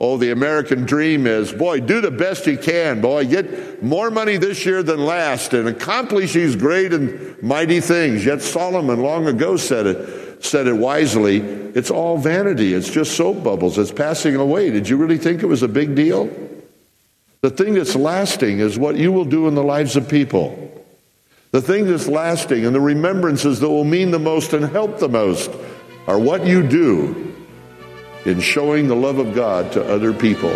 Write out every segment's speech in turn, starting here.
Oh, the American dream is, boy, do the best you can, boy. Get more money this year than last and accomplish these great and mighty things. Yet Solomon long ago said it wisely. It's all vanity. It's just soap bubbles. It's passing away. Did you really think it was a big deal? The thing that's lasting is what you will do in the lives of people. The thing that's lasting and the remembrances that will mean the most and help the most are what you do in showing the love of God to other people.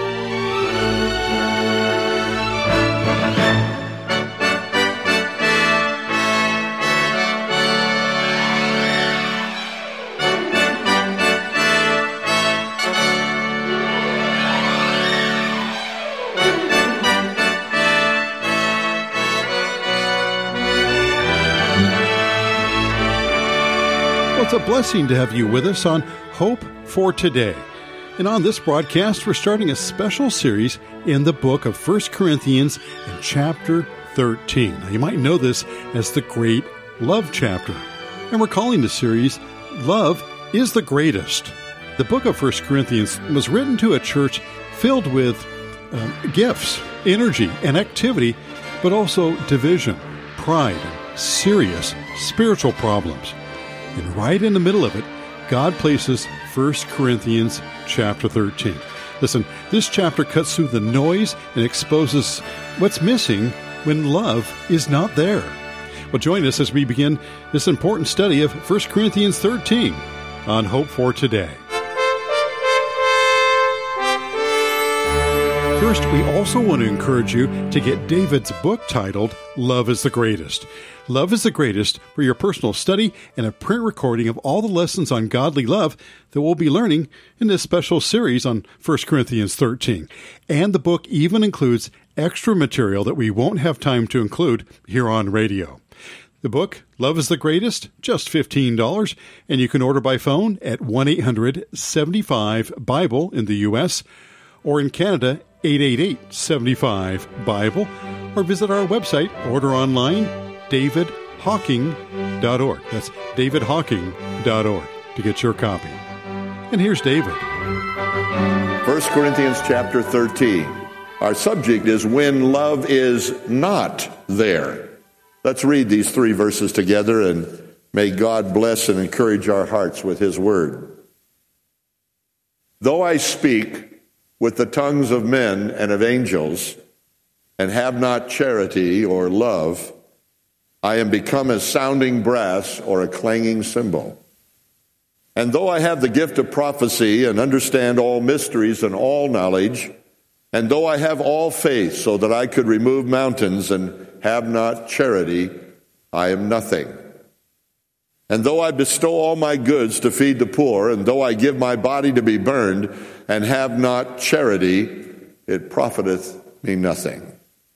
It's a blessing to have you with us on Hope for Today. And on this broadcast, we're starting a special series in the book of 1 Corinthians in chapter 13. Now, you might know this as the Great Love Chapter. And we're calling the series, Love is the Greatest. The book of 1 Corinthians was written to a church filled with gifts, energy, and activity, but also division, pride, and serious spiritual problems. And right in the middle of it, God places 1 Corinthians chapter 13. Listen, this chapter cuts through the noise and exposes what's missing when love is not there. Well, join us as we begin this important study of 1 Corinthians 13 on Hope for Today. First, we also want to encourage you to get David's book titled Love is the Greatest. Love is the Greatest for your personal study and a print recording of all the lessons on godly love that we'll be learning in this special series on 1 Corinthians 13. And the book even includes extra material that we won't have time to include here on radio. The book, Love is the Greatest, just $15, and you can order by phone at 1-800-75-BIBLE in the U.S., or in Canada, 888-75-BIBLE, or visit our website, order online, davidhawking.org. That's davidhawking.org to get your copy. And here's David. 1 Corinthians chapter 13. Our subject is when love is not there. Let's read these 3 verses together, and may God bless and encourage our hearts with His word. Though I speak with the tongues of men and of angels, and have not charity or love, I am become as sounding brass or a clanging cymbal. And though I have the gift of prophecy and understand all mysteries and all knowledge, and though I have all faith so that I could remove mountains and have not charity, I am nothing. And though I bestow all my goods to feed the poor, and though I give my body to be burned, and have not charity, it profiteth me nothing.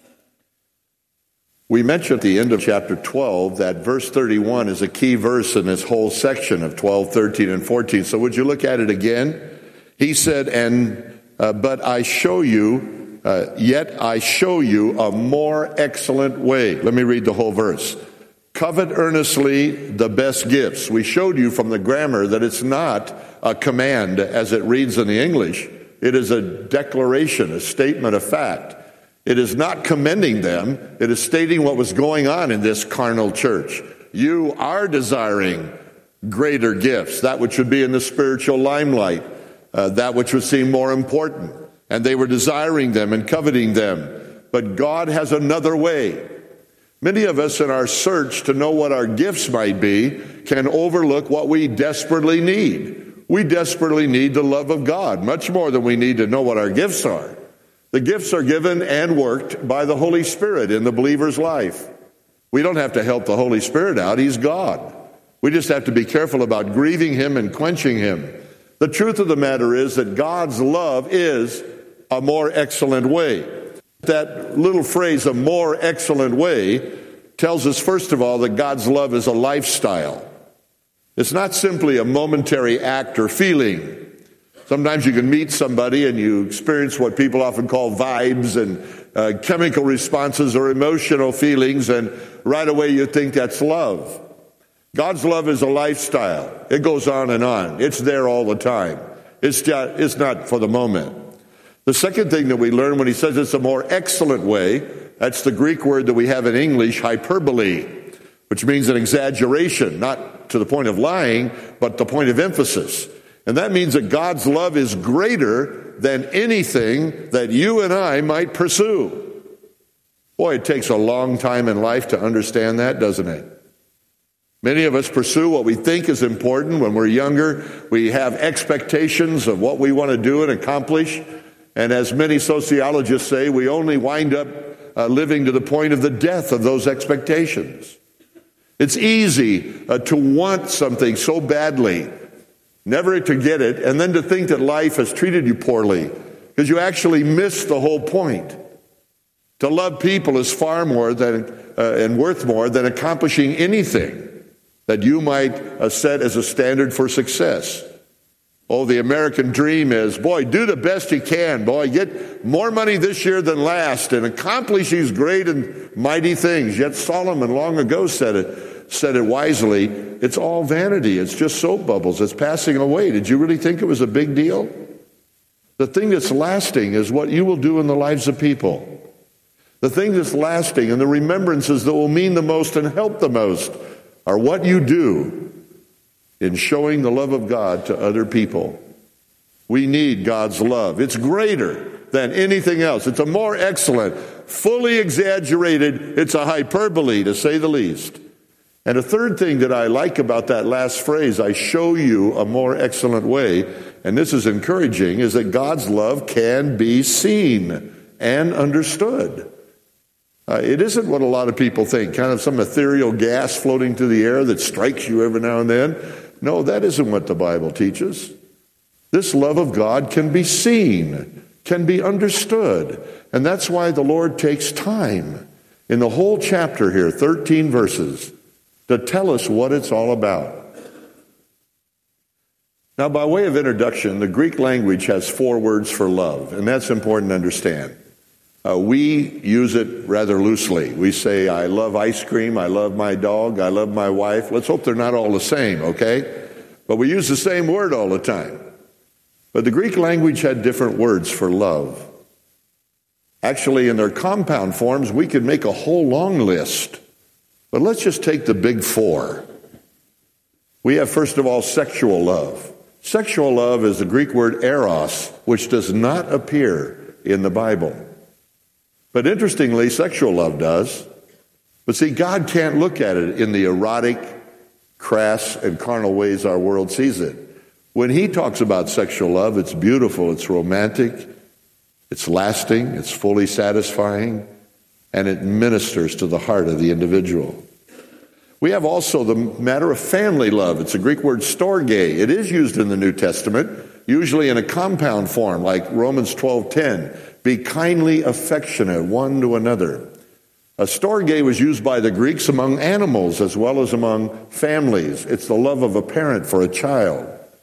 We mentioned at the end of chapter 12 that verse 31 is a key verse in this whole section of 12, 13, and 14. So would you look at it again? He said, but I show you, yet I show you a more excellent way. Let me read the whole verse. Covet earnestly the best gifts. We showed you from the grammar that it's not a command as it reads in the English. It is a declaration, a statement of fact. It is not commending them. It is stating what was going on in this carnal church. You are desiring greater gifts, that which would be in the spiritual limelight, that which would seem more important. And they were desiring them and coveting them. But God has another way. Many of us in our search to know what our gifts might be can overlook what we desperately need. We desperately need the love of God, much more than we need to know what our gifts are. The gifts are given and worked by the Holy Spirit in the believer's life. We don't have to help the Holy Spirit out. He's God. We just have to be careful about grieving Him and quenching Him. The truth of the matter is that God's love is a more excellent way. That little phrase, a more excellent way, tells us, first of all, that God's love is a lifestyle. It's not simply a momentary act or feeling. Sometimes you can meet somebody and you experience what people often call vibes and chemical responses or emotional feelings, and right away you think that's love. God's love is a lifestyle. It goes on and on. It's there all the time. It's not for the moment. The second thing that we learn when he says it's a more excellent way, that's the Greek word that we have in English, hyperbole, which means an exaggeration, not to the point of lying, but the point of emphasis. And that means that God's love is greater than anything that you and I might pursue. Boy, it takes a long time in life to understand that, doesn't it? Many of us pursue what we think is important. When we're younger, we have expectations of what we want to do and accomplish. And as many sociologists say, we only wind up living to the point of the death of those expectations. It's easy to want something so badly, never to get it, and then to think that life has treated you poorly because you actually missed the whole point. To love people is far more than and worth more than accomplishing anything that you might set as a standard for success. Oh, the American dream is, boy, do the best you can. Boy, get more money this year than last and accomplish these great and mighty things. Yet Solomon long ago said it wisely. It's all vanity. It's just soap bubbles. It's passing away. Did you really think it was a big deal? The thing that's lasting is what you will do in the lives of people. The thing that's lasting and the remembrances that will mean the most and help the most are what you do in showing the love of God to other people. We need God's love. It's greater than anything else. It's a more excellent, fully exaggerated, it's a hyperbole, to say the least. And a third thing that I like about that last phrase, I show you a more excellent way, and this is encouraging, is that God's love can be seen and understood. It isn't what a lot of people think, kind of some ethereal gas floating through the air that strikes you every now and then. No, that isn't what the Bible teaches. This love of God can be seen, can be understood. And that's why the Lord takes time in the whole chapter here, 13 verses, to tell us what it's all about. Now, by way of introduction, the Greek language has 4 words for love, and that's important to understand. We use it rather loosely. We say, I love ice cream, I love my dog, I love my wife. Let's hope they're not all the same, okay? But we use the same word all the time. But the Greek language had different words for love. Actually, in their compound forms, we could make a whole long list. But let's just take the big 4. We have, first of all, sexual love. Sexual love is the Greek word eros, which does not appear in the Bible. But interestingly, sexual love does. But see, God can't look at it in the erotic, crass, and carnal ways our world sees it. When he talks about sexual love, it's beautiful, it's romantic, it's lasting, it's fully satisfying, and it ministers to the heart of the individual. We have also the matter of family love. It's a Greek word storge. It is used in the New Testament, usually in a compound form, like Romans 12:10. Be kindly affectionate one to another. A storge was used by the Greeks among animals as well as among families. It's the love of a parent for a child.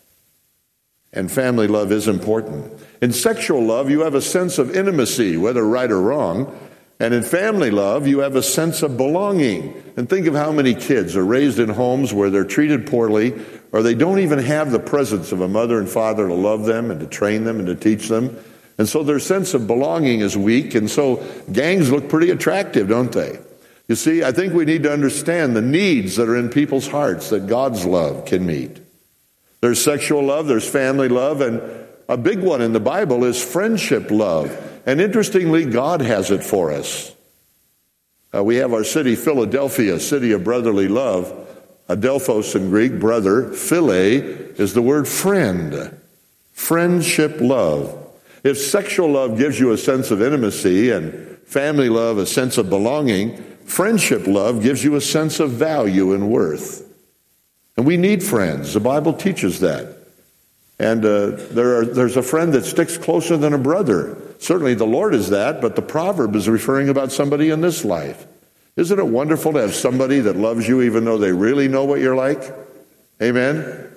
And family love is important. In sexual love, you have a sense of intimacy, whether right or wrong. And in family love, you have a sense of belonging. And think of how many kids are raised in homes where they're treated poorly, or they don't even have the presence of a mother and father to love them and to train them and to teach them. And so their sense of belonging is weak, and so gangs look pretty attractive, don't they? You see, I think we need to understand the needs that are in people's hearts that God's love can meet. There's sexual love, there's family love, and a big one in the Bible is friendship love. And interestingly, God has it for us. We have our city, Philadelphia, city of brotherly love. Adelphos in Greek, brother. Phile is the word friend. Friendship love. If sexual love gives you a sense of intimacy and family love a sense of belonging, friendship love gives you a sense of value and worth. And we need friends. The Bible teaches that. And there's a friend that sticks closer than a brother. Certainly the Lord is that, but the proverb is referring about somebody in this life. Isn't it wonderful to have somebody that loves you even though they really know what you're like? Amen?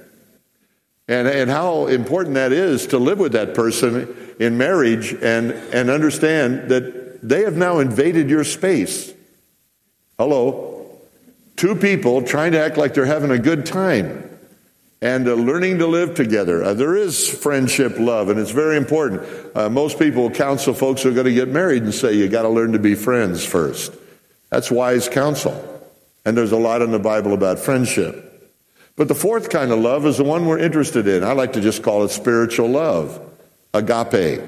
And how important that is to live with that person in marriage and understand that they have now invaded your space. Hello? 2 people trying to act like they're having a good time. and learning to live together. There is friendship, love, and it's very important. Most people counsel folks who are going to get married and say, you got to learn to be friends first. That's wise counsel. And there's a lot in the Bible about friendship. But the fourth kind of love is the one we're interested in. I like to just call it spiritual love, agape.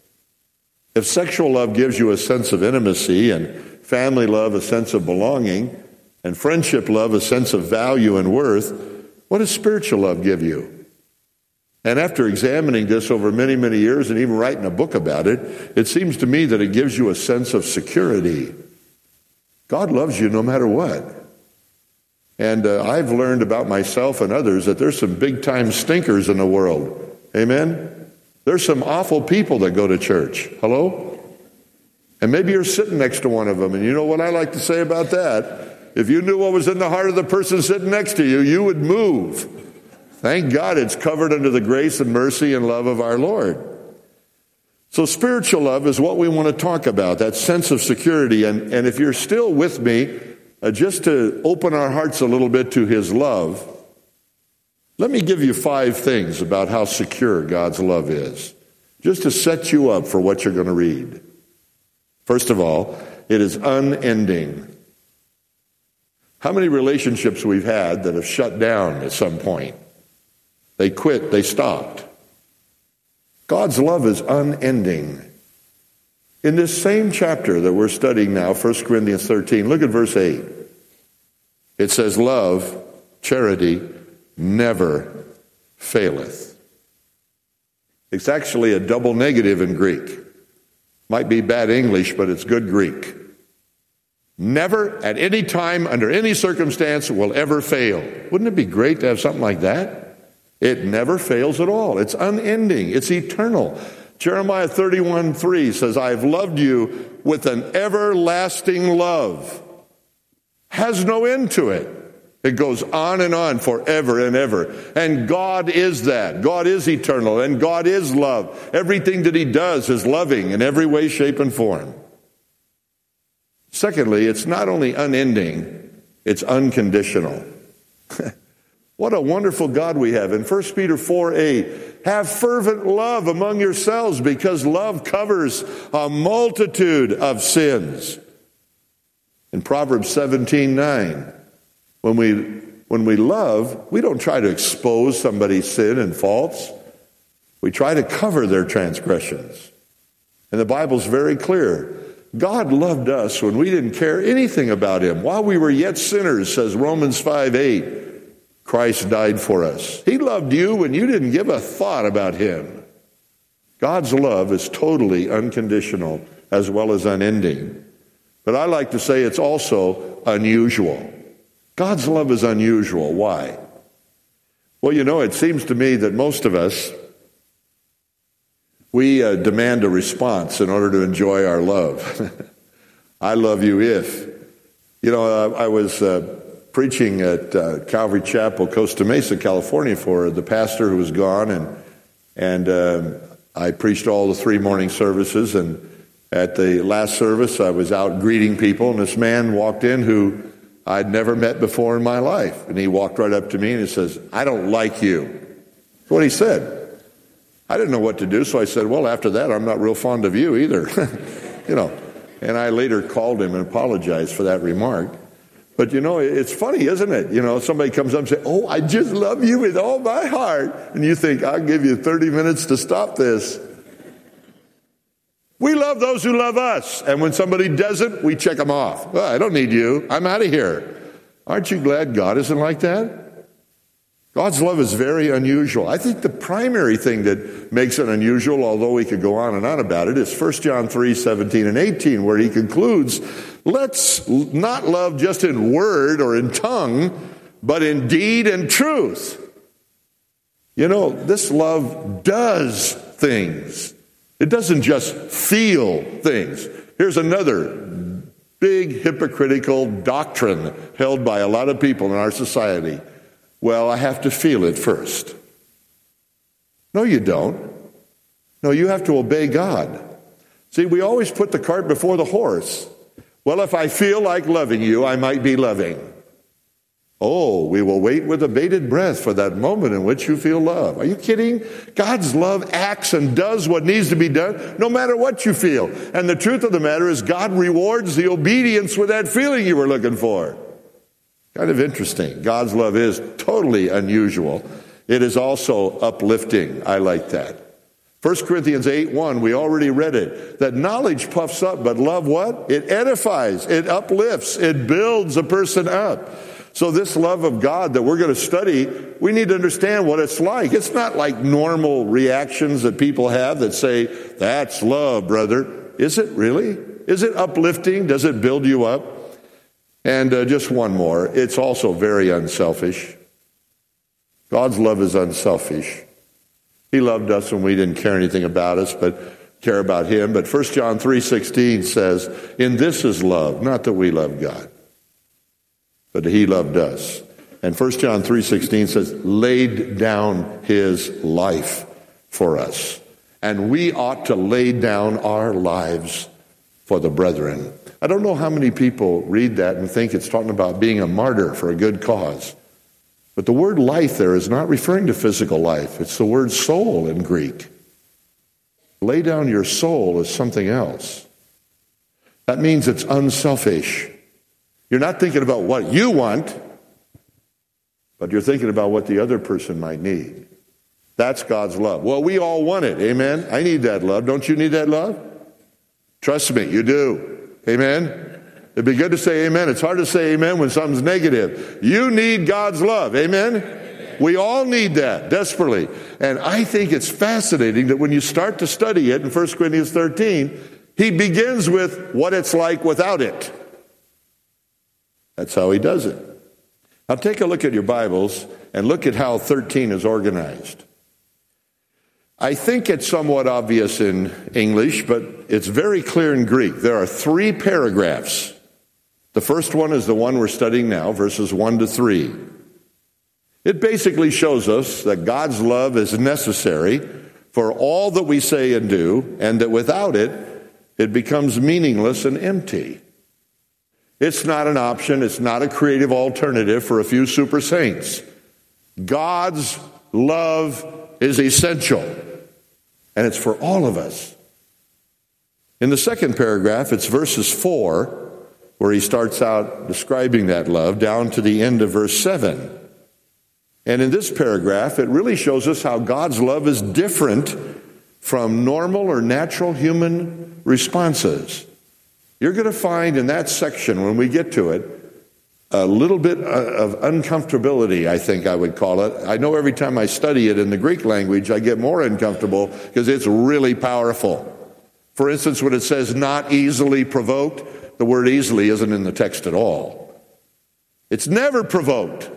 If sexual love gives you a sense of intimacy, and family love a sense of belonging, and friendship love a sense of value and worth, what does spiritual love give you? And after examining this over many, many years and even writing a book about it, it seems to me that it gives you a sense of security. God loves you no matter what. And I've learned about myself and others that there's some big-time stinkers in the world. Amen? There's some awful people that go to church. Hello? And maybe you're sitting next to one of them. And you know what I like to say about that? If you knew what was in the heart of the person sitting next to you, you would move. Thank God it's covered under the grace and mercy and love of our Lord. So spiritual love is what we want to talk about, that sense of security. And if you're still with me, just to open our hearts a little bit to his love, let me give you 5 things about how secure God's love is, just to set you up for what you're going to read. First of all, it is unending. How many relationships we've had that have shut down at some point? They quit, they stopped. God's love is unending. In this same chapter that we're studying now, 1 Corinthians 13, look at verse 8. It says, love, charity, never faileth. It's actually a double negative in Greek. Might be bad English, but it's good Greek. Never, at any time, under any circumstance, will ever fail. Wouldn't it be great to have something like that? It never fails at all. It's unending. It's eternal. Jeremiah 31:3 says, I have loved you with an everlasting love. Has no end to it. It goes on and on forever and ever. And God is that. God is eternal, and God is love. Everything that he does is loving in every way, shape, and form. Secondly, it's not only unending, it's unconditional. What a wonderful God we have. In 1 Peter 4:8, have fervent love among yourselves, because love covers a multitude of sins. In Proverbs 17:9, when we love, we don't try to expose somebody's sin and faults. We try to cover their transgressions. And the Bible's very clear. God loved us when we didn't care anything about him. While we were yet sinners, says Romans 5:8, Christ died for us. He loved you when you didn't give a thought about him. God's love is totally unconditional as well as unending. But I like to say it's also unusual. God's love is unusual. Why? Well, you know, it seems to me that most of us, we demand a response in order to enjoy our love. I love you if. You know, I was preaching at Calvary Chapel, Costa Mesa, California, for the pastor who was gone, and I preached all the 3 morning services, and at the last service I was out greeting people, and this man walked in who I'd never met before in my life, and he walked right up to me and he says, I don't like you. That's what he said. I didn't know what to do, so I said, well, after that, I'm not real fond of you either. You know, and I later called him and apologized for that remark. But, you know, it's funny, isn't it? You know, somebody comes up and says, oh, I just love you with all my heart. And you think, I'll give you 30 minutes to stop this. We love those who love us. And when somebody doesn't, we check them off. Oh, I don't need you. I'm out of here. Aren't you glad God isn't like that? God's love is very unusual. I think the primary thing that makes it unusual, although we could go on and on about it, is 1 John 3:17 and 18, where he concludes, let's not love just in word or in tongue, but in deed and truth. You know, this love does things. It doesn't just feel things. Here's another big hypocritical doctrine held by a lot of people in our society. Well, I have to feel it first. No, you don't. No, you have to obey God. See, we always put the cart before the horse. Well, if I feel like loving you, I might be loving. Oh, we will wait with a bated breath for that moment in which you feel love. Are you kidding? God's love acts and does what needs to be done no matter what you feel. And the truth of the matter is God rewards the obedience with that feeling you were looking for. Kind of interesting. God's love is totally unusual. It is also uplifting. I like that. 1 Corinthians 8:1, we already read it, that knowledge puffs up, but love what? It edifies, it uplifts, it builds a person up. So this love of God that we're going to study, we need to understand what it's like. It's not like normal reactions that people have that say, that's love, brother. Is it really? Is it uplifting? Does it build you up? And just one more. It's also very unselfish. God's love is unselfish. He loved us when we didn't care anything about us, but care about him. But 1 John 3:16 says, in this is love, not that we love God, but he loved us. And 1 John 3:16 says, laid down his life for us. And we ought to lay down our lives for the brethren. I don't know how many people read that and think it's talking about being a martyr for a good cause. But the word life there is not referring to physical life. It's the word soul in Greek. Lay down your soul is something else. That means it's unselfish. You're not thinking about what you want, but you're thinking about what the other person might need. That's God's love. Well, we all want it. Amen? I need that love. Don't you need that love? Trust me, you do. Amen? It'd be good to say amen. It's hard to say amen when something's negative. You need God's love. Amen? We all need that desperately. And I think it's fascinating that when you start to study it in 1 Corinthians 13, he begins with what it's like without it. That's how he does it. Now take a look at your Bibles and look at how 13 is organized. I think it's somewhat obvious in English, but it's very clear in Greek. There are 3 paragraphs. The first one is the one we're studying now, verses 1 to 3. It basically shows us that God's love is necessary for all that we say and do, and that without it, it becomes meaningless and empty. It's not an option. It's not a creative alternative for a few super saints. God's love is essential, and it's for all of us. In the second paragraph, it's verses 4, where he starts out describing that love, down to the end of verse 7. And in this paragraph, it really shows us how God's love is different from normal or natural human responses. You're going to find in that section, when we get to it, a little bit of uncomfortability, I think I would call it. I know every time I study it in the Greek language, I get more uncomfortable because it's really powerful. For instance, when it says not easily provoked, the word easily isn't in the text at all. It's never provoked.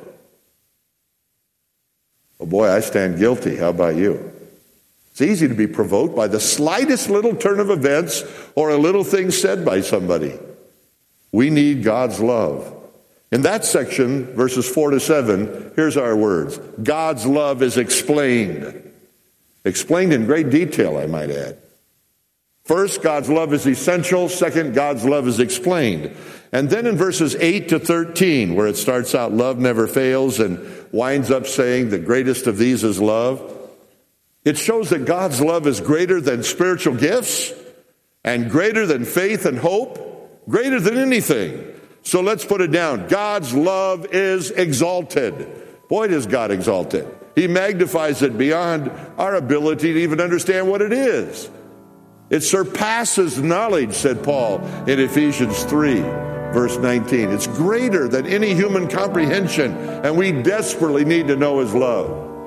Oh boy, I stand guilty. How about you? It's easy to be provoked by the slightest little turn of events or a little thing said by somebody. We need God's love. In that section, verses 4 to 7, here's our words. God's love is explained. Explained in great detail, I might add. First, God's love is essential. Second, God's love is explained. And then in verses 8 to 13, where it starts out, love never fails, and winds up saying the greatest of these is love, it shows that God's love is greater than spiritual gifts and greater than faith and hope, greater than anything. So let's put it down. God's love is exalted. Boy, is God exalted. He magnifies it beyond our ability to even understand what it is. It surpasses knowledge, said Paul in Ephesians 3, verse 19. It's greater than any human comprehension, and we desperately need to know his love.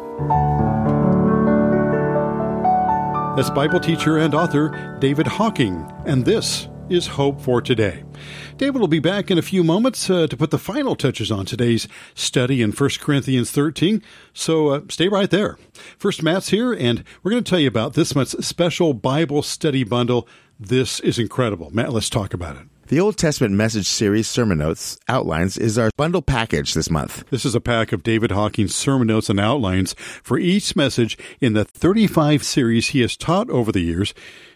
That's Bible teacher and author David Hocking, and this is Hope for Today. David will be back in a few moments to put the final touches on today's study in 1 Corinthians 13, so stay right there. First, Matt's here, and we're going to tell you about this month's special Bible study bundle. This is incredible. Matt, let's talk about it. The Old Testament Message Series Sermon Notes Outlines is our bundle package this month. This is a pack of David Hocking's sermon notes and outlines for each message in the 35 series he has taught over the years.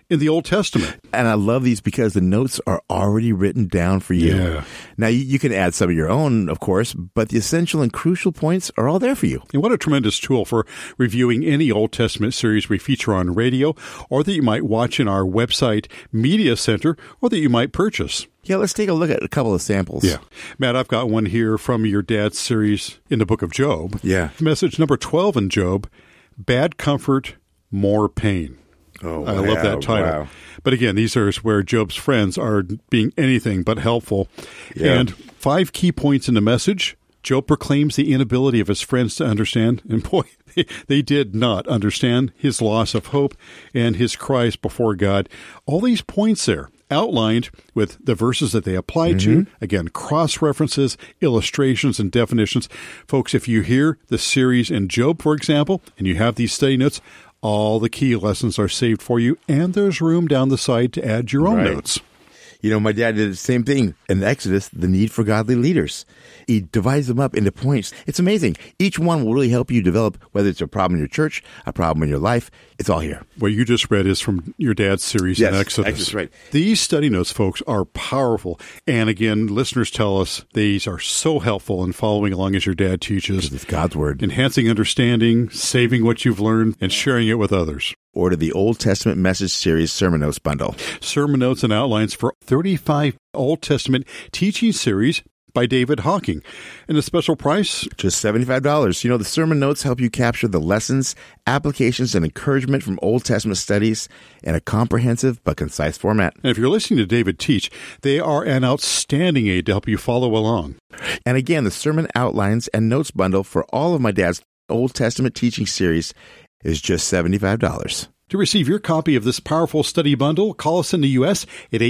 in the Old Testament. And I love these because the notes are already written down for you. Yeah. Now, you can add some of your own, of course, but the essential and crucial points are all there for you. And what a tremendous tool for reviewing any Old Testament series we feature on radio, or that you might watch in our website Media Center, or that you might purchase. Yeah, let's take a look at a couple of samples. Yeah. Matt, I've got one here from your dad's series in the book of Job. Yeah. Message number 12 in Job, Bad Comfort, More Pain. Oh, I love that title. Wow. But again, these are where Job's friends are being anything but helpful. Yeah. And 5 key points in the message. Job proclaims the inability of his friends to understand. And boy, they did not understand his loss of hope and his cries before God. All these points there outlined with the verses that they apply to. Again, cross-references, illustrations, and definitions. Folks, if you hear the series in Job, for example, and you have these study notes, all the key lessons are saved for you, and there's room down the side to add your own notes. You know, my dad did the same thing in Exodus, the need for godly leaders. He divides them up into points. It's amazing. Each one will really help you develop, whether it's a problem in your church, a problem in your life. It's all here. What you just read is from your dad's series in Exodus. Right. These study notes, folks, are powerful. And again, listeners tell us these are so helpful in following along as your dad teaches. It's God's Word. Enhancing understanding, saving what you've learned, and sharing it with others. Order the Old Testament Message Series Sermon Notes Bundle. Sermon notes and outlines for 35 Old Testament teaching series by David Hocking. And a special price? Just $75. You know, the sermon notes help you capture the lessons, applications, and encouragement from Old Testament studies in a comprehensive but concise format. And if you're listening to David teach, they are an outstanding aid to help you follow along. And again, the sermon outlines and notes bundle for all of my dad's Old Testament teaching series is just $75. To receive your copy of this powerful study bundle, call us in the U.S. at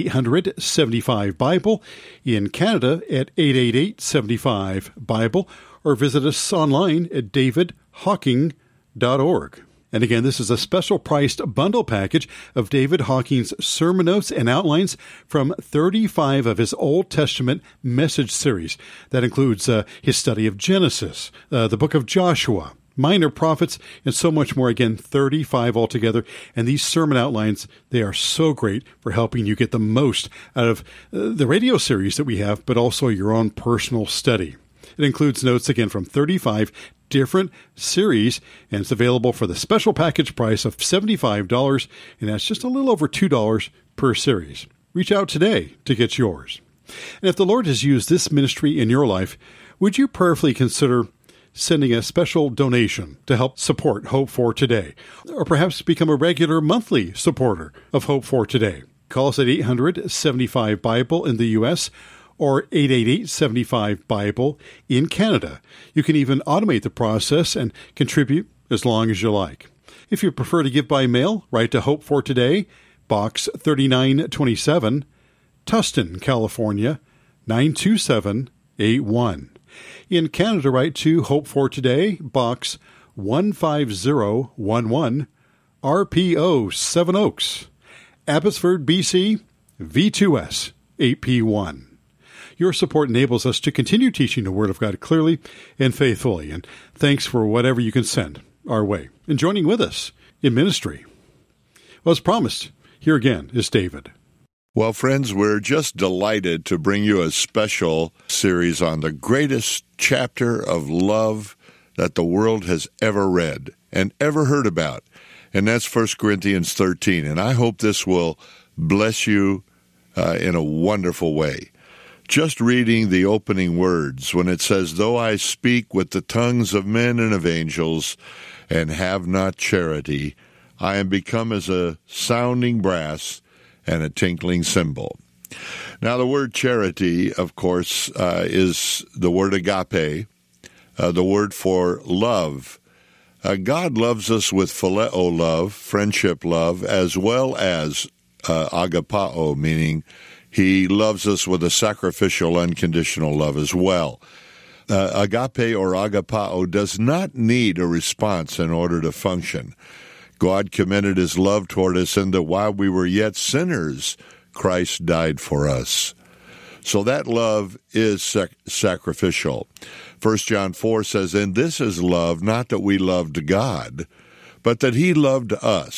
800-75-BIBLE, in Canada at 888-75-BIBLE, or visit us online at davidhocking.org. And again, this is a special priced bundle package of David Hocking's sermon notes and outlines from 35 of his Old Testament message series. That includes his study of Genesis, the book of Joshua, Minor Prophets, and so much more. Again, 35 altogether. And these sermon outlines, they are so great for helping you get the most out of the radio series that we have, but also your own personal study. It includes notes, again, from 35 different series, and it's available for the special package price of $75, and that's just a little over $2 per series. Reach out today to get yours. And if the Lord has used this ministry in your life, would you prayerfully consider sending a special donation to help support Hope for Today, or perhaps become a regular monthly supporter of Hope for Today? Call us at 800-75-BIBLE in the U.S., or 888-75-BIBLE in Canada. You can even automate the process and contribute as long as you like. If you prefer to give by mail, write to Hope for Today, Box 3927, Tustin, California, 92781. In Canada, write to Hope for Today, Box 15011, RPO 7 Oaks, Abbotsford, BC, V2S 8P1. Your support enables us to continue teaching the Word of God clearly and faithfully, and thanks for whatever you can send our way and joining with us in ministry. Well, as promised, here again is David. Well, friends, we're just delighted to bring you a special series on the greatest chapter of love that the world has ever read and ever heard about, and that's 1 Corinthians 13. And I hope this will bless you in a wonderful way. Just reading the opening words when it says, "Though I speak with the tongues of men and of angels and have not charity, I am become as a sounding brass and a tinkling cymbal." Now, the word charity, of course, is the word agape, the word for love. God loves us with phileo love, friendship love, as well as agapao, meaning He loves us with a sacrificial, unconditional love as well. Agape or agapao does not need a response in order to function. God commended His love toward us in that while we were yet sinners, Christ died for us. So that love is sacrificial. 1 John 4 says, "And this is love, not that we loved God, but that He loved us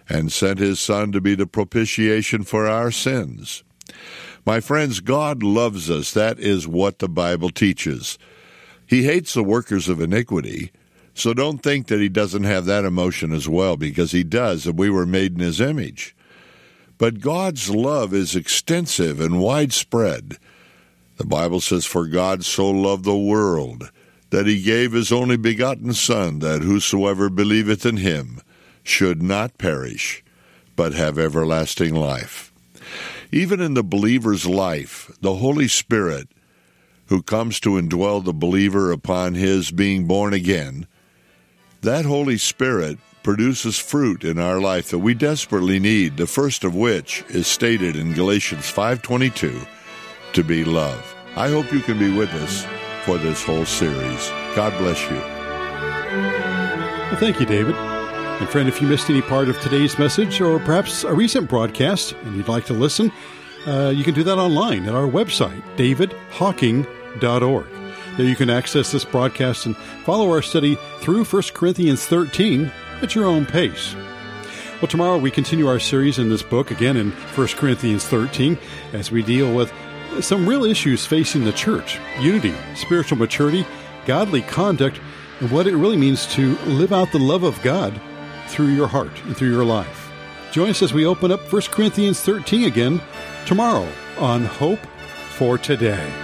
and sent his Son to be the propitiation for our sins. My friends, God loves us. That is what the Bible teaches. He hates the workers of iniquity, so don't think that he doesn't have that emotion as well, because he does, and we were made in his image. But God's love is extensive and widespread. The Bible says, "For God so loved the world, that he gave his only begotten Son, that whosoever believeth in him should not perish, but have everlasting life." Even in the believer's life, the Holy Spirit, who comes to indwell the believer upon his being born again, that Holy Spirit produces fruit in our life that we desperately need, the first of which is stated in Galatians 5:22, to be love. I hope you can be with us for this whole series. God bless you. Well, thank you, David. And friend, if you missed any part of today's message or perhaps a recent broadcast and you'd like to listen, you can do that online at our website, davidhawking.org. There you can access this broadcast and follow our study through 1 Corinthians 13 at your own pace. Well, tomorrow we continue our series in this book, again in 1 Corinthians 13, as we deal with some real issues facing the church: unity, spiritual maturity, godly conduct, and what it really means to live out the love of God through your heart and through your life. Join us as we open up 1 Corinthians 13 again tomorrow on Hope for Today.